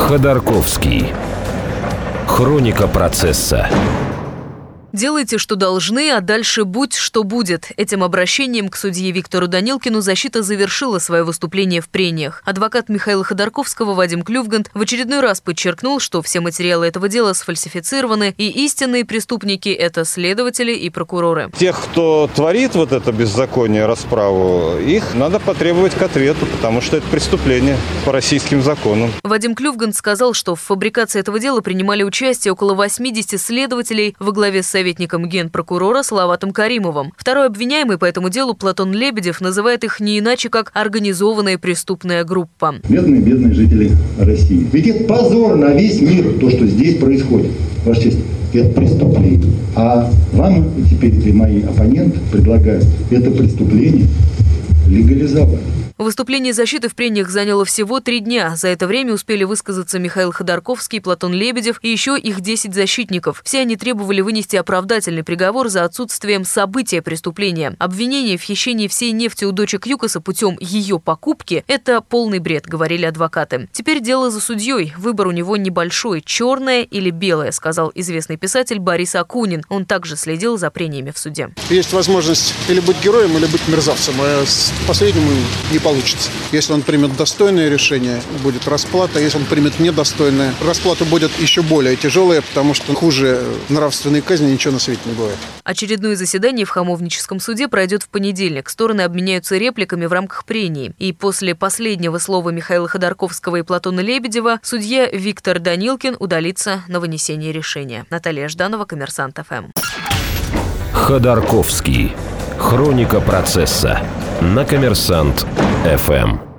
Ходорковский. Хроника процесса. Делайте, что должны, а дальше будь, что будет. Этим обращением к судье Виктору Данилкину защита завершила свое выступление в прениях. Адвокат Михаила Ходорковского Вадим Клювгант в очередной раз подчеркнул, что все материалы этого дела сфальсифицированы, и истинные преступники – это следователи и прокуроры. Тех, кто творит вот это беззаконие, расправу, их надо потребовать к ответу, потому что это преступление по российским законам. Вадим Клювгант сказал, что в фабрикации этого дела принимали участие около 80 следователей во главе с советником генпрокурора Салаватом Каримовым. Второй обвиняемый по этому делу Платон Лебедев называет их не иначе, как организованная преступная группа. Бедные жители России. Ведь это позор на весь мир, то, что здесь происходит. Ваша честь, это преступление. А вам теперь мои оппоненты предлагают это преступление легализовать. Выступление защиты в прениях заняло всего 3 дня. За это время успели высказаться Михаил Ходорковский, Платон Лебедев и еще их 10 защитников. Все они требовали вынести оправдательный приговор за отсутствием события преступления. Обвинение в хищении всей нефти у дочек ЮКОСа путем ее покупки – это полный бред, говорили адвокаты. Теперь дело за судьей. Выбор у него небольшой – черное или белое, сказал известный писатель Борис Акунин. Он также следил за прениями в суде. Есть возможность или быть героем, или быть мерзавцем. А с последнему не получится. Если он примет достойное решение, будет расплата. Если он примет недостойное, расплата будет еще более тяжелая, потому что хуже нравственной казни ничего на свете не бывает. Очередное заседание в Хамовническом суде пройдет в понедельник. Стороны обменяются репликами в рамках прений. И после последнего слова Михаила Ходорковского и Платона Лебедева судья Виктор Данилкин удалится на вынесение решения. Наталья Жданова, Коммерсант ФМ. Ходорковский. Хроника процесса. На Коммерсант ФМ.